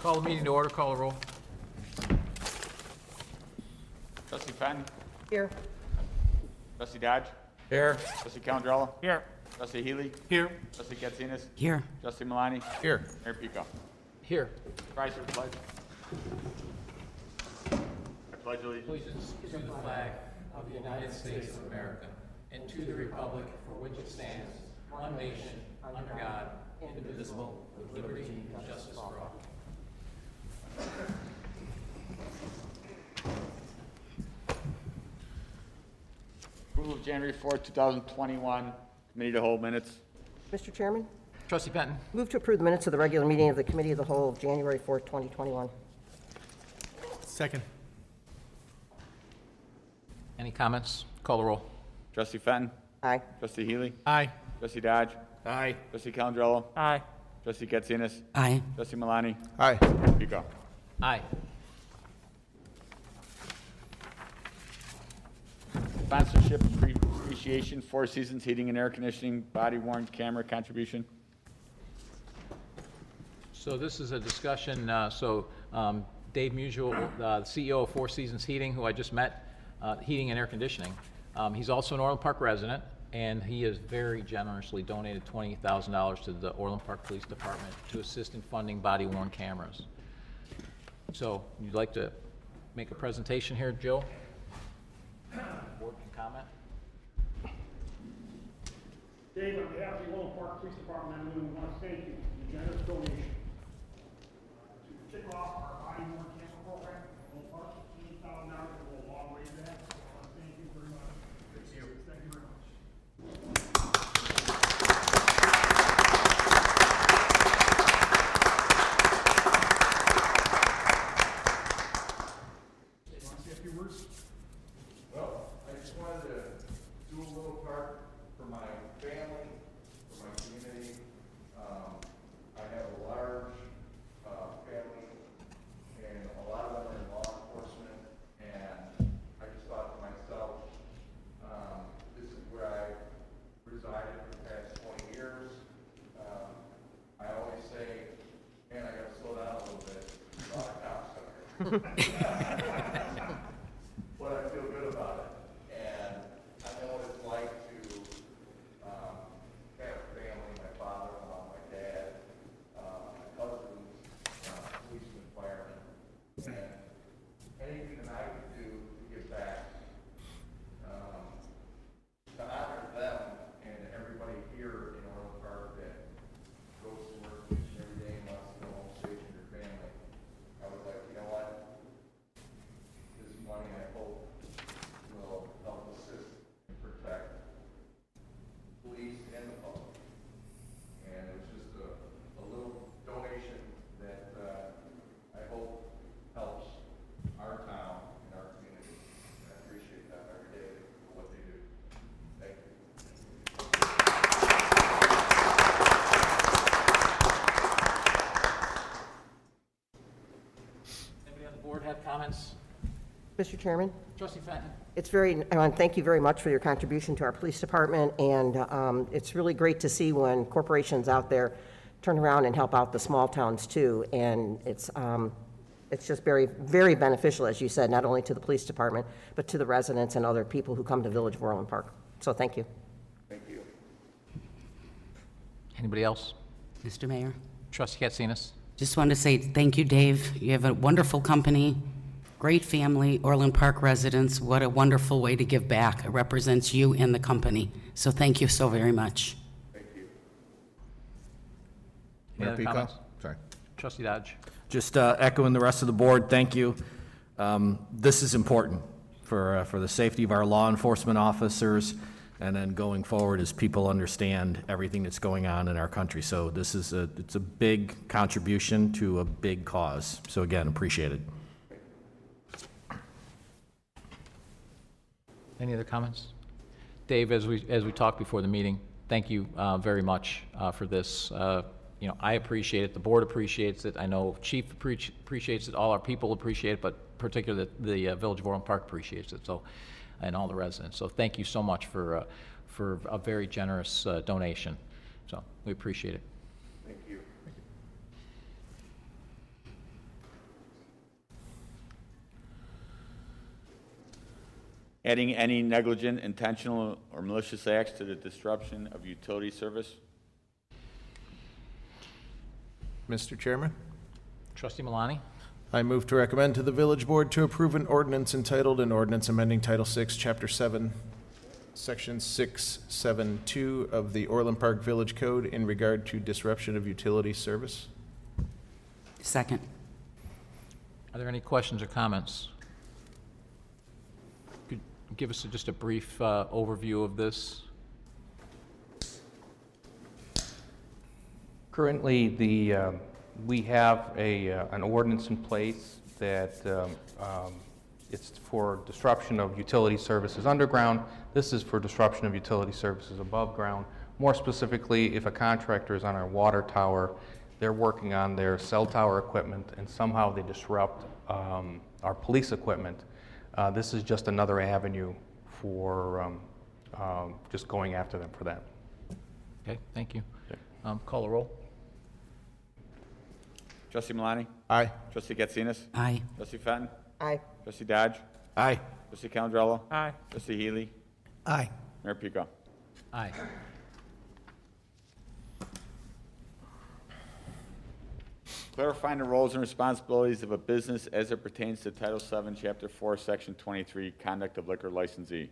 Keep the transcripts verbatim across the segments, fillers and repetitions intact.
Call the meeting to order. Call the roll. Trustee Fenton. Here. Trustee Dodge. Here. Trustee Calandrella. Here. Trustee Healy. Here. Trustee Katsinas. Here. Trustee Malani. Here. Mayor Pico. Here. Rise for the pledge. I pledge allegiance. Allegiance to the flag of the United States of America and to the republic for which it stands, one nation, under God, indivisible, with liberty and justice for all. Approval of January fourth, two thousand twenty-one, committee to hold minutes. Mister Chairman, Trustee Fenton. move to approve the minutes of the regular meeting of the Committee of the Whole of January fourth, twenty twenty-one. Second. Any comments? Call the roll. Trustee Fenton. Aye. Trustee Healy. Aye. Trustee Dodge. Aye. Trustee Calandrella. Aye. Trustee Katsinas. Aye. Trustee Malani. Aye. Mayor Pico. Aye. Sponsorship appreciation, Four Seasons Heating and Air Conditioning, body worn camera contribution. So this is a discussion, uh, so um, Dave Musial, uh, the C E O of Four Seasons Heating, who I just met, uh, heating and air conditioning. Um, he's also an Orland Park resident, and he has very generously donated twenty thousand dollars to the Orland Park Police Department to assist in funding body-worn cameras. So you'd like to make a presentation here, Joe? Board can comment. Dave, on behalf of the Orland Park Police Department, I want to thank you for the generous donation. To kick off our body worn camera program, Orland Park, twenty thousand dollars will go a long way to that. So I want to thank you very much. Thank you. Thank you very much. You want to say a few words? Well, I just wanted to do a little part for my family, for my community. Um, I have a large, uh, family, and a lot of them are in law enforcement, and I just thought to myself, um, this is where I resided for the past twenty years. Um, I always say, man, I gotta slow down a little bit, a lot of cops out here. But I feel good about it, and I know what it's like to um, have a family, my father-in-law, my dad, uh, my cousins, uh, policemen, firemen, and anything that I can do to give back, um, to honor them and everybody here in Orland Park that goes to work each and every day and wants to go home safe with your family. I was like, you know what? This money, I hope, will help assist and protect police and the public. And it was just a, a little donation that uh, I hope helps our town and our community. And I appreciate them every day for what they do. Thank you. Anybody on the board have comments? Mister Chairman, Trustee Fenton. it's very, I want to thank you very much for your contribution to our police department, and um, it's really great to see when corporations out there turn around and help out the small towns too, and it's, um, it's just very, very beneficial, as you said, not only to the police department, but to the residents and other people who come to Village of Orland Park. So thank you. Thank you. Anybody else? Mister Mayor, Trustee Katsinas. just wanted to say thank you, Dave. You have a wonderful company, great family, Orland Park residents. What a wonderful way to give back. It represents you and the company. So thank you so very much. Thank you. Any Mayor other Pico? comments? Sorry. Trustee Dodge. Just uh, echoing the rest of the board, thank you. Um, This is important for, uh, for the safety of our law enforcement officers, and then going forward as people understand everything that's going on in our country. So this is a, it's a big contribution to a big cause. So again, appreciate it. Any other comments? Dave, as we, as we talked before the meeting, thank you uh, very much uh, for this. Uh, You know, I appreciate it, the board appreciates it, I know Chief appreci- appreciates it, all our people appreciate it, but particularly the, the uh, Village of Orland Park appreciates it, so, and all the residents. So thank you so much for, uh, for a very generous uh, donation. So we appreciate it. Thank you. adding any negligent, intentional, or malicious acts to the disruption of utility service. Mister Chairman, Trustee Malani? I move to recommend to the Village Board to approve an ordinance entitled, an ordinance amending Title six, Chapter seven, Section six seven two of the Orland Park Village Code in regard to disruption of utility service. Second. Are there any questions or comments? Could you give us just a brief uh, overview of this? Currently, the, um, we have a, uh, an ordinance in place that um, um, it's for disruption of utility services underground. This is for disruption of utility services above ground. More specifically, if a contractor is on our water tower, they're working on their cell tower equipment and somehow they disrupt um, our police equipment. Uh, this is just another avenue for um, um, just going after them for that. Okay, thank you. Um, Call the roll. Trustee Malani? Aye. Trustee Katsinas? Aye. Trustee Fenton? Aye. Trustee Dodge? Aye. Trustee Calandrello? Aye. Trustee Healy? Aye. Mayor Pico? Aye. Clarifying the roles and responsibilities of a business as it pertains to Title seven, Chapter four, Section twenty-three, Conduct of Liquor Licensee.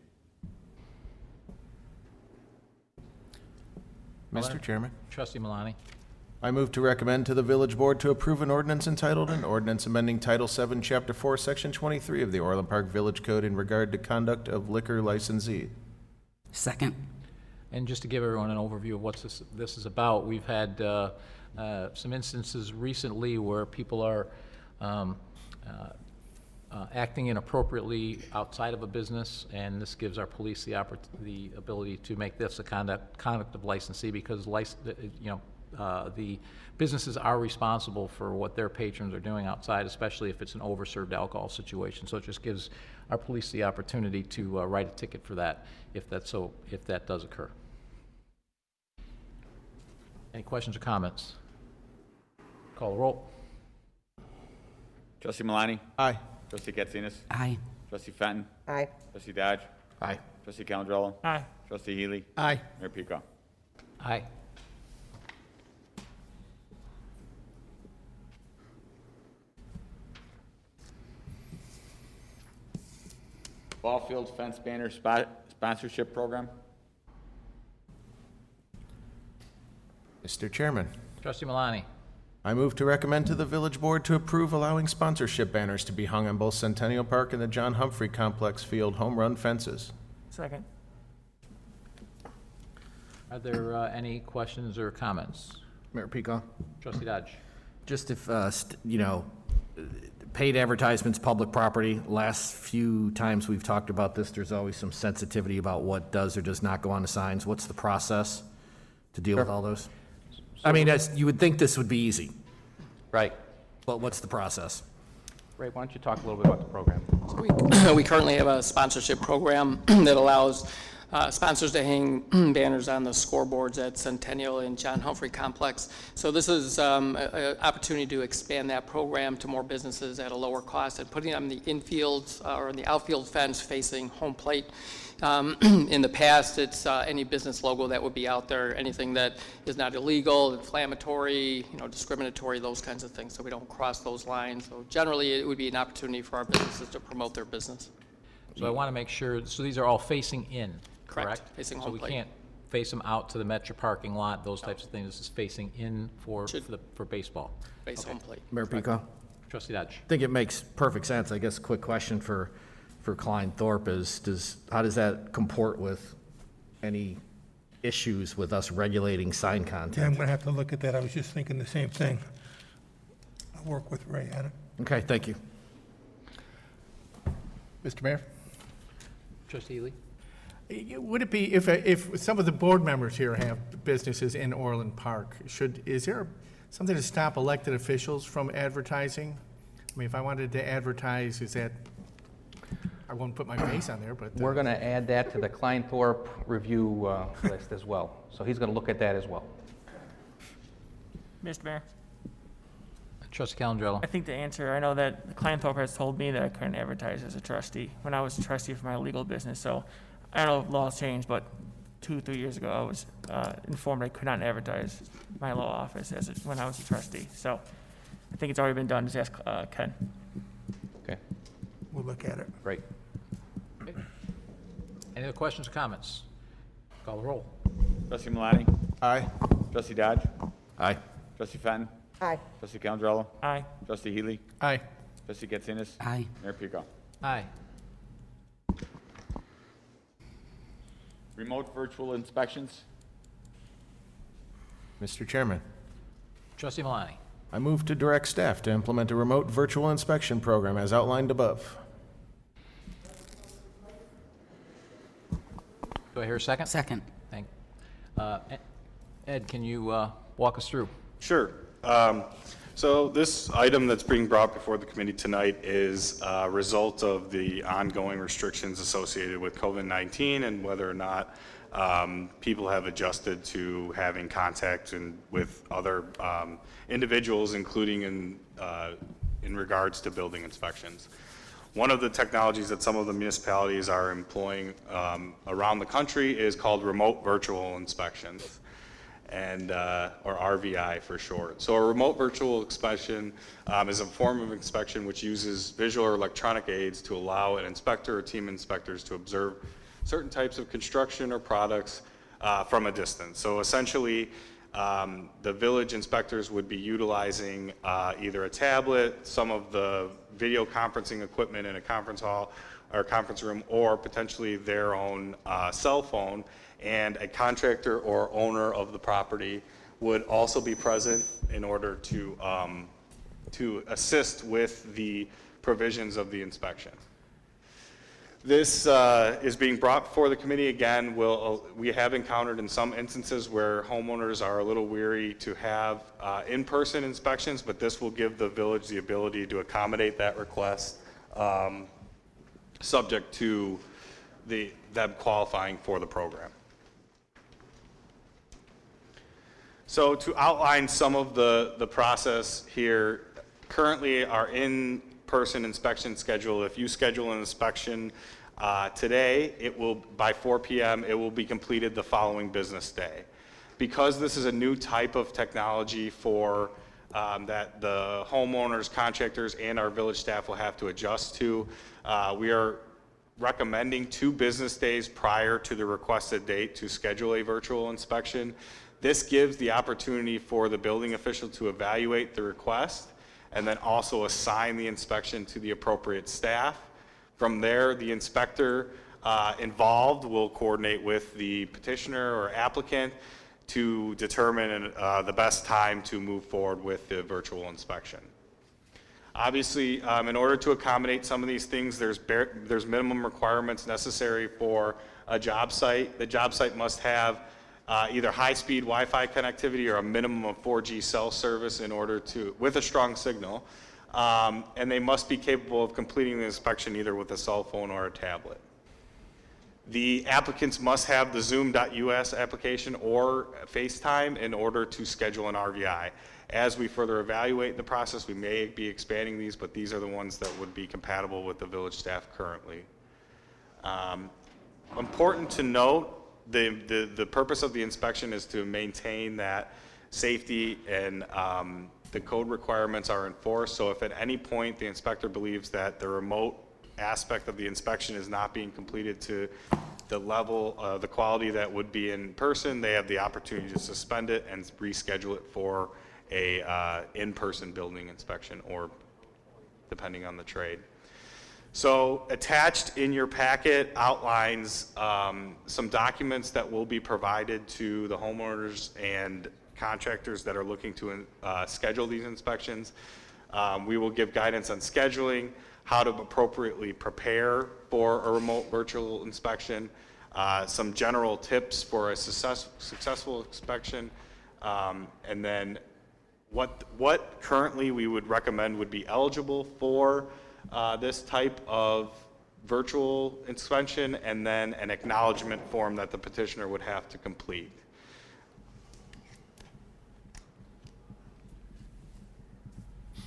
Mister Chairman, Trustee Malani? I move to recommend to the Village Board to approve an ordinance entitled, an ordinance amending Title seven, Chapter four, Section twenty-three of the Orland Park Village Code in regard to conduct of liquor licensee. Second. And just to give everyone an overview of what this, this is about, we've had uh, uh, some instances recently where people are um, uh, uh, acting inappropriately outside of a business, and this gives our police the oppor- the ability to make this a conduct conduct of licensee, because lic- you know uh, the businesses are responsible for what their patrons are doing outside, especially if it's an overserved alcohol situation. So it just gives our police the opportunity to uh, write a ticket for that if that's so if that does occur. Any questions or comments? Call the roll. Trustee Malani? Aye. Trustee Katsinas? Aye. Trustee Fenton? Aye. Trustee Dodge? Aye. Trustee Calandrello? Aye. Trustee Healy? Aye. Mayor Pico? Aye. Ball field fence banner spot sponsorship program. Mister Chairman, Trustee Malani? I move to recommend to the Village Board to approve allowing sponsorship banners to be hung on both Centennial Park and the John Humphrey Complex Field home run fences. Second. Are there uh, any questions or comments? Mayor Pico? Trustee Dodge? Just if, uh, st- you know, paid advertisements, public property, last few times we've talked about this, there's always some sensitivity about what does or does not go on the signs. What's the process to deal with all those? I mean, as, you would think this would be easy, Right. but what's the process? Ray, why don't you talk a little bit about the program? We we currently have a sponsorship program that allows uh, sponsors to hang banners on the scoreboards at Centennial and John Humphrey Complex. So this is um, an opportunity to expand that program to more businesses at a lower cost, and putting them in the infield uh, or in the outfield fence facing home plate. Um, in the past, it's uh, any business logo that would be out there, anything that is not illegal, inflammatory, you know, discriminatory, those kinds of things, so we don't cross those lines. So generally, it would be an opportunity for our businesses to promote their business. So I want to make sure, so these are all facing in, Correct, correct? facing So home we plate. can't face them out to the Metro parking lot, those types of things. This is facing in for, Should- for the, for baseball. Face home plate. Mayor Pico? Trustee Dodge? I think it makes perfect sense. I guess a quick question for, for Klein Thorpe is, does, how does that comport with any issues with us regulating sign Yeah, I'm content? gonna have to look at that. I was just thinking the same thing. I'll work with Ray on it. Okay, thank you. Mister Mayor? Trustee Healy? Would it be, if, if some of the board members here have businesses in Orland Park, should, is there something to stop elected officials from advertising? I mean, if I wanted to advertise, is that, I won't put my face on there, but. uh, We're going to add that to the Klein Thorpe review uh, list as well. So he's going to look at that as well. Mister Mayor? Trustee Calandrello. I think the answer, I know that Clanthorpe has told me that I couldn't advertise as a trustee when I was a trustee for my legal business. So I don't know if laws changed, but two, three years ago, I was uh, informed I could not advertise my law office as a, when I was a trustee. So I think it's already been done. Just ask uh, Ken. Okay, We'll look at it. great. Any other questions or comments? Call the roll. Trustee Malani? Aye. Trustee Dodge? Aye. Trustee Fenton? Aye. Trustee Calandrello? Aye. Trustee Healy? Aye. Trustee Katsinas? Aye. Mayor Pico? Aye. Remote virtual inspections? Mister Chairman, Trustee Malani. I move to direct staff to implement a remote virtual inspection program as outlined above. Do I hear a second? Second. Thank. Uh, Ed- Ed, can you uh, walk us through? Sure. Um, So this item that's being brought before the committee tonight is a result of the ongoing restrictions associated with COVID nineteen and whether or not um, people have adjusted to having contact and with other um, individuals, including in, uh, in regards to building inspections. One of the technologies that some of the municipalities are employing um, around the country is called remote virtual inspections, and uh, or R V I for short. So a remote virtual inspection um, is a form of inspection which uses visual or electronic aids to allow an inspector or team of inspectors to observe certain types of construction or products uh, from a distance. So essentially, um, the village inspectors would be utilizing uh, either a tablet, some of the video conferencing equipment in a conference hall or conference room, or potentially their own uh, cell phone, and a contractor or owner of the property would also be present in order to, um, to assist with the provisions of the inspection. This uh, is being brought before the committee again. We'll, we have encountered in some instances where homeowners are a little weary to have uh, in-person inspections, but this will give the village the ability to accommodate that request, um, subject to the, them qualifying for the program. So to outline some of the, the process here, currently our in-person inspection schedule, if you schedule an inspection uh, today, it will, by four P M, it will be completed the following business day. Because this is a new type of technology for um, that the homeowners, contractors, and our village staff will have to adjust to, uh, we are recommending two business days prior to the requested date to schedule a virtual inspection. This gives the opportunity for the building official to evaluate the request and then also assign the inspection to the appropriate staff. From there, the inspector uh, involved will coordinate with the petitioner or applicant to determine uh, the best time to move forward with the virtual inspection. Obviously, um, in order to accommodate some of these things, there's, bare, there's minimum requirements necessary for a job site. The job site must have uh, either high-speed Wi-Fi connectivity or a minimum of four G cell service in order to, with a strong signal, um, and they must be capable of completing the inspection either with a cell phone or a tablet. The applicants must have the Zoom dot U S application or FaceTime in order to schedule an R V I. As we further evaluate the process, we may be expanding these, but these are the ones that would be compatible with the village staff currently. Um, important to note, the, the, the purpose of the inspection is to maintain that safety and um, the code requirements are enforced. So if at any point the inspector believes that the remote aspect of the inspection is not being completed to the level, uh, the quality that would be in person, they have the opportunity to suspend it and reschedule it for a uh, in-person building inspection, or depending on the trade. So attached in your packet outlines um, some documents that will be provided to the homeowners and contractors that are looking to uh, schedule these inspections. Um, we will give guidance on scheduling, how to appropriately prepare for a remote virtual inspection, uh, some general tips for a success, successful inspection, um, and then what, what currently we would recommend would be eligible for uh, this type of virtual inspection, and then an acknowledgement form that the petitioner would have to complete.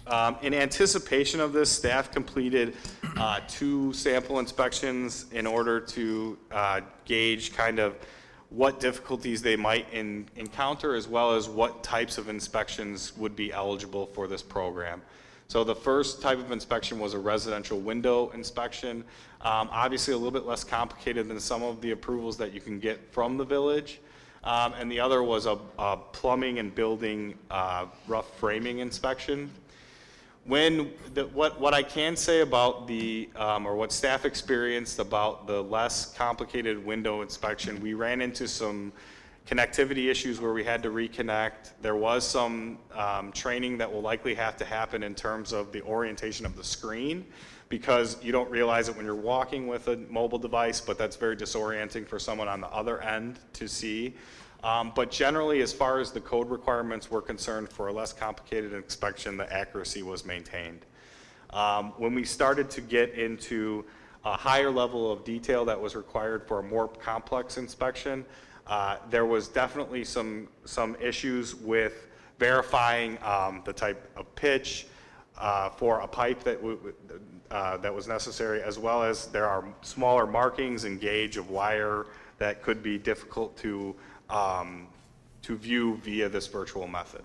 Um, in anticipation of this, staff completed uh, two sample inspections in order to uh, gauge kind of what difficulties they might in, encounter, as well as what types of inspections would be eligible for this program. So the first type of inspection was a residential window inspection. Um, obviously a little bit less complicated than some of the approvals that you can get from the village. Um, and the other was a, a plumbing and building uh, rough framing inspection. When the, what, what I can say about the, um, or what staff experienced about the less complicated window inspection, we ran into some connectivity issues where we had to reconnect. There was some um, training that will likely have to happen in terms of the orientation of the screen, because you don't realize it when you're walking with a mobile device, but that's very disorienting for someone on the other end to see. Um, but generally, as far as the code requirements were concerned for a less complicated inspection, the accuracy was maintained. Um, when we started to get into a higher level of detail that was required for a more complex inspection, uh, there was definitely some, some issues with verifying um, the type of pitch uh, for a pipe that, w uh, that was necessary, as well as there are smaller markings and gauge of wire that could be difficult to Um, to view via this virtual method.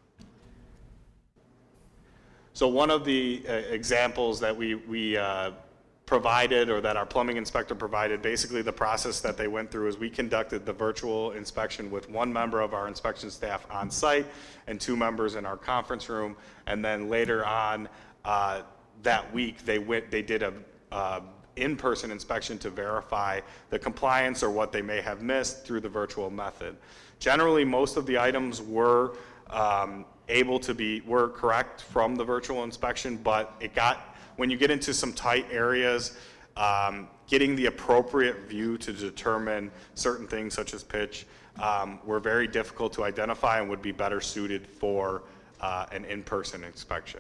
So one of the uh, examples that we, we uh, provided, or that our plumbing inspector provided, basically the process that they went through is we conducted the virtual inspection with one member of our inspection staff on site and two members in our conference room, and then later on uh, that week they went, they did a uh, in-person inspection to verify the compliance or what they may have missed through the virtual method. Generally, most of the items were um, able to be, were correct from the virtual inspection, but it got, when you get into some tight areas, um, getting the appropriate view to determine certain things such as pitch um, were very difficult to identify and would be better suited for uh, an in-person inspection.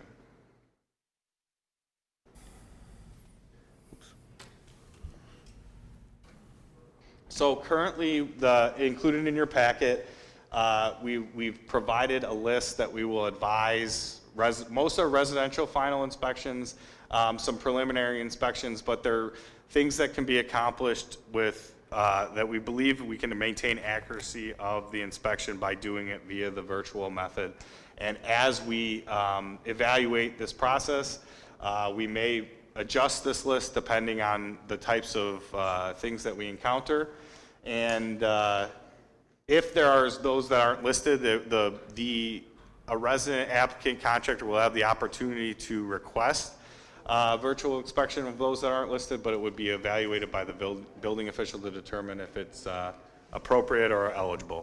So currently, the, included in your packet, uh, we, we've provided a list that we will advise. Res, most are residential final inspections, um, some preliminary inspections, but they're things that can be accomplished with, uh, that we believe we can maintain accuracy of the inspection by doing it via the virtual method. And as we um, evaluate this process, uh, we may adjust this list depending on the types of uh, things that we encounter. And uh, if there are those that aren't listed, the, the, the a resident applicant contractor will have the opportunity to request uh, virtual inspection of those that aren't listed, but it would be evaluated by the build, building official to determine if it's uh, appropriate or eligible.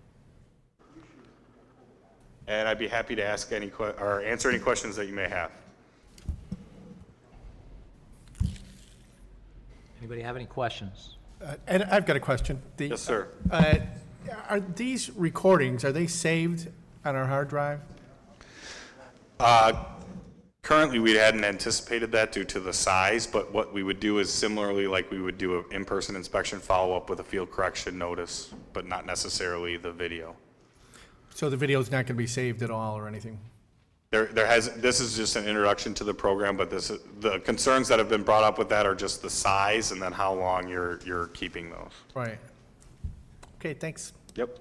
And I'd be happy to ask any que or answer any questions that you may have. Anybody have any questions? Uh, And I've got a question. The- Yes, sir. uh, Are these recordings, are they saved on our hard drive? Uh, currently, we hadn't anticipated that due to the size, but what we would do is similarly like we would do an in-person inspection, follow up with a field correction notice, but not necessarily the video. So the video's not going to be saved at all or anything? There, there has, this is just an introduction to the program, but this, the concerns that have been brought up with that are just the size and then how long you're, you're keeping those. Right. Okay, thanks. Yep.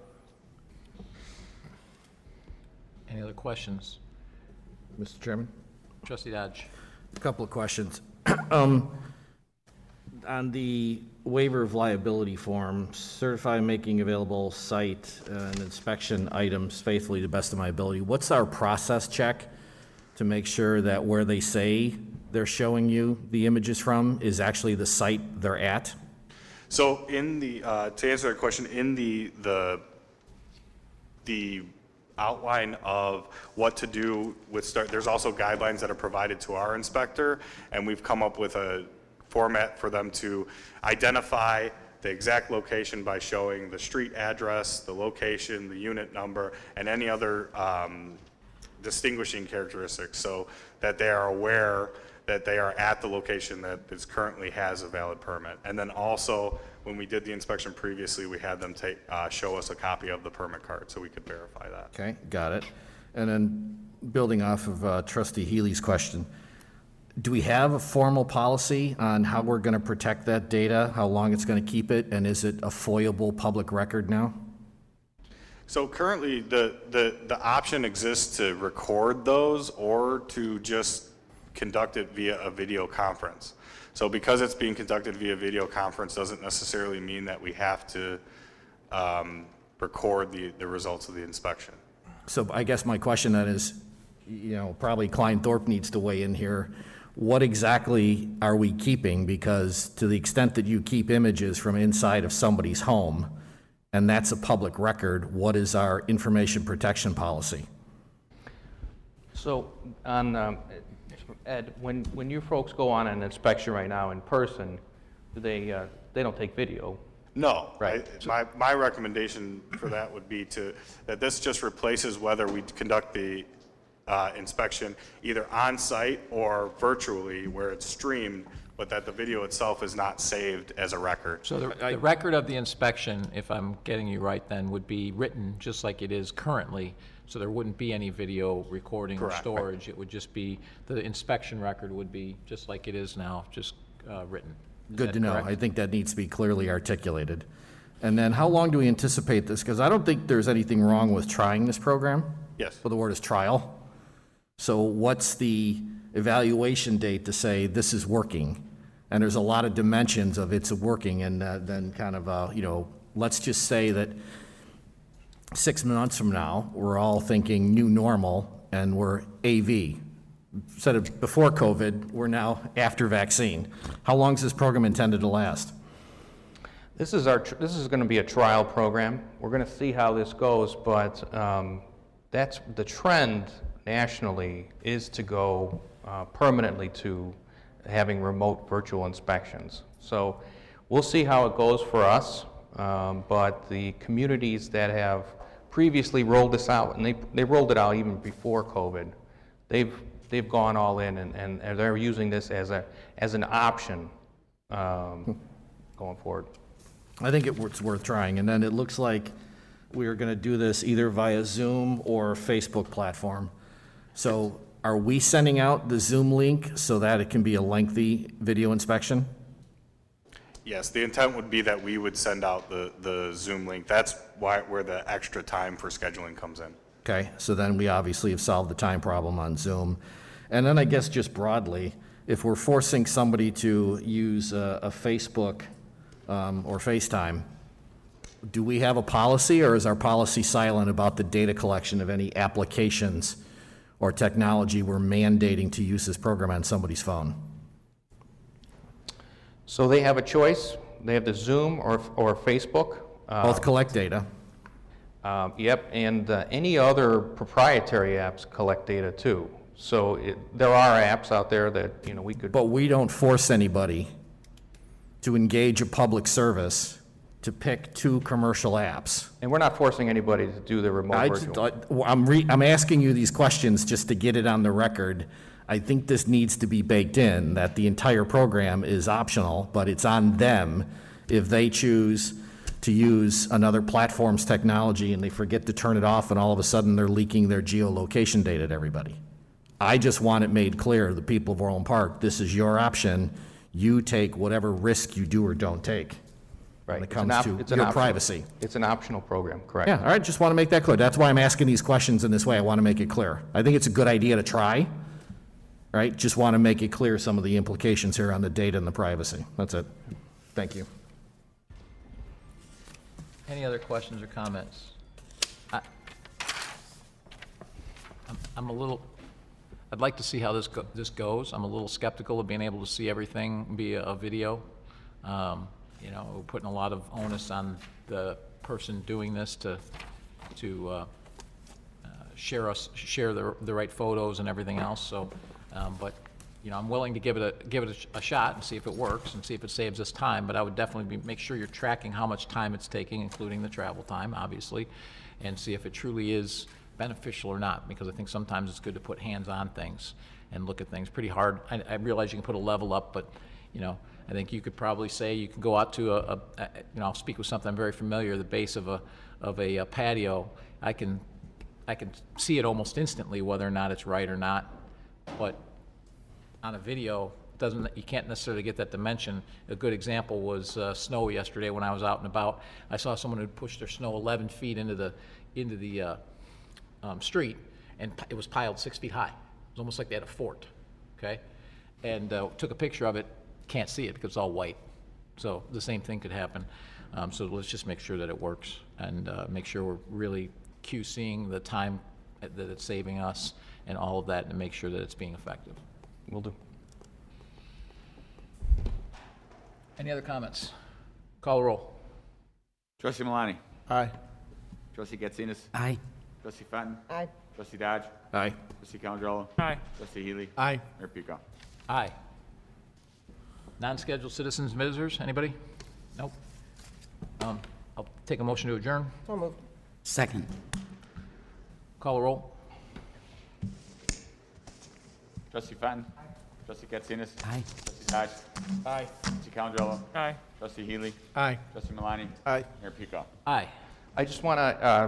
Any other questions? Mister Chairman? Trustee Dodge. A couple of questions. um, on the waiver of liability form, certify making available site and inspection items faithfully to the best of my ability. What's our process check to make sure that where they say they're showing you the images from is actually the site they're at? So in the, uh, to answer that question, in the, the, the outline of what to do with start, there's also guidelines that are provided to our inspector, and we've come up with a format for them to identify the exact location by showing the street address, the location, the unit number, and any other um, distinguishing characteristics, so that they are aware that they are at the location that is currently has a valid permit. And then also, when we did the inspection previously, we had them take, uh, show us a copy of the permit card so we could verify that. Okay, got it. And then building off of uh, Trustee Healy's question, do we have a formal policy on how we're going to protect that data, how long it's going to keep it, and is it a foiable public record now? So currently, the, the, the option exists to record those or to just conduct it via a video conference. So because it's being conducted via video conference doesn't necessarily mean that we have to um, record the, the results of the inspection. So I guess my question then is, you know, probably Klein Thorpe needs to weigh in here. What exactly are we keeping? Because to the extent that you keep images from inside of somebody's home, and that's a public record, what is our information protection policy? So, on, um, Ed, when, when you folks go on an inspection right now in person, do they, uh, they don't take video? No, Right. I- My, my recommendation for that would be to, that this just replaces whether we conduct the uh, inspection either on-site or virtually where it's streamed, but that the video itself is not saved as a record. So the, the record of the inspection, if I'm getting you right then, would be written just like it is currently. So there wouldn't be any video recording or Correct. storage. It would just be, the inspection record would be just like it is now, just uh, written. Is Good that to know. correct? I think that needs to be clearly articulated. And then how long do we anticipate this? Because I don't think there's anything wrong with trying this program. Yes. But the word is trial. So what's the evaluation date to say this is working? And there's a lot of dimensions of it's working, and uh, then kind of, uh, you know, let's just say that six months from now, we're all thinking new normal, and we're A V. Instead of before COVID, we're now after vaccine. How long is this program intended to last? This is our, tr- this is going to be a trial program. We're going to see how this goes, but um, that's, the trend nationally is to go uh, permanently to having remote virtual inspections. So we'll see how it goes for us, um, but the communities that have previously rolled this out, and they, they rolled it out even before COVID, they've, they've gone all in, and, and they're using this as, a, as an option um, going forward. I think it's worth trying, and then it looks like we are going to do this either via Zoom or Facebook platform. So are we sending out the Zoom link so that it can be a lengthy video inspection? Yes, the intent would be that we would send out the, the Zoom link. That's why, where the extra time for scheduling comes in. Okay, so then we obviously have solved the time problem on Zoom. And then I guess just broadly, if we're forcing somebody to use a, a Facebook um, or FaceTime, do we have a policy, or is our policy silent about the data collection of any applications or technology we're mandating to use this program on somebody's phone? So they have a choice. They have the Zoom or, or Facebook. Uh, Both collect data. Um, Yep, and uh, any other proprietary apps collect data too. So it, there are apps out there that, you know, we could. But we don't force anybody to engage a public service to pick two commercial apps. And we're not forcing anybody to do the remote I virtual. just, I- I'm, re, I'm asking you these questions just to get it on the record. I think this needs to be baked in, that the entire program is optional, but it's on them if they choose to use another platform's technology and they forget to turn it off, and all of a sudden they're leaking their geolocation data to everybody. I just want it made clear, the people of Orland Park, this is your option. You take whatever risk you do or don't take when it It's an comes op- to it's an your optional- privacy. It's an optional program, correct? Yeah, all right, just want to make that clear. That's why I'm asking these questions in this way. I want to make it clear. I think it's a good idea to try, right? Just want to make it clear some of the implications here on the data and the privacy. That's it. Thank you. Any other questions or comments? I- I'm- I'm a little, I'd like to see how this, go- this goes. I'm a little skeptical of being able to see everything via a video. Um, You know, we're putting a lot of onus on the person doing this to, to uh, uh, share us, share the, the right photos and everything else, so, um, but, you know, I'm willing to give it a, give it a sh- a shot and see if it works and see if it saves us time, but I would definitely be, make sure you're tracking how much time it's taking, including the travel time, obviously, and see if it truly is beneficial or not, because I think sometimes it's good to put hands on things and look at things pretty hard. I, I realize you can put a level up, but, you know, I think you could probably say you can go out to a, a, a you know, I'll speak with something I'm very familiar, the base of a, of a, a patio. I can, I can see it almost instantly whether or not it's right or not. But on a video, doesn't, you can't necessarily get that dimension. A good example was uh, snow yesterday when I was out and about. I saw someone who pushed their snow eleven feet into the, into the uh, um, street, and p- it was piled six feet high. It was almost like they had a fort, okay? And uh, took a picture of it, can't see it because it's all white. So the same thing could happen. Um, So let's just make sure that it works and uh, make sure we're really QCing the time that it's saving us and all of that, and make sure that it's being effective. Will do. Any other comments? Call the roll. Trustee Malani. Aye. Trustee Katsinas. Aye. Trustee Fenton. Aye. Trustee Dodge. Aye. Trustee Calendrola. Aye. Trustee Healy. Aye. Mayor Pico. Aye. Non-scheduled citizens and visitors, anybody? Nope. Um, I'll take a motion to adjourn. So moved. Second. Call the roll. Trustee Fenton. Trustee Katsinas. Aye. Trustee Dodge. Aye. Trustee Calendrola. Aye. Trustee Healy. Aye. Trustee Malani. Aye. Mayor Pico. Aye. I just want to